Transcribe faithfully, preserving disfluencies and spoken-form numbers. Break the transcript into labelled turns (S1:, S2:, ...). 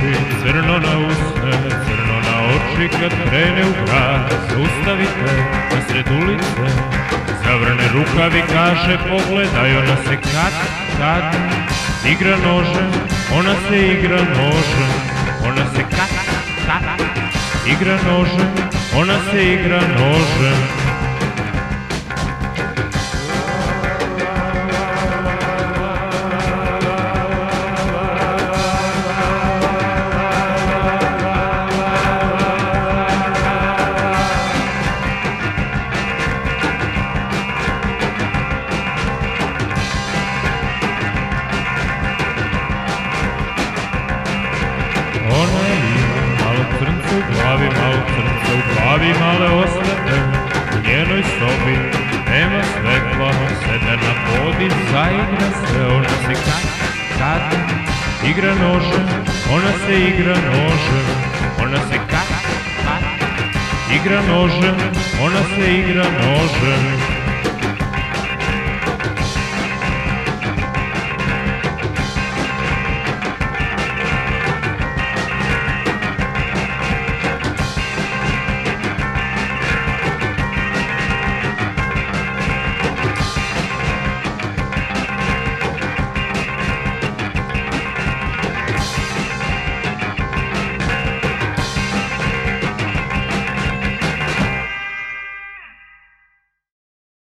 S1: oči, crno na usne, crno na oči, kad krene u grad, zaustavite na sred ulice, zavrne rukavi, kaže pogledaj, ona se kad, kad igra nožem, ona se igra nožem, ona se kad, kad igra nožem, ona se igra nožem. Ona ima malo crnca u glavi, malo crnca u glavi, male osvete u njenoj sobi, nema svetla, sede na podi, zaigra se, ona se kad, kad igra nožem, ona se igra nožem, ona se kad, kad igra nožem, ona se igra nožem.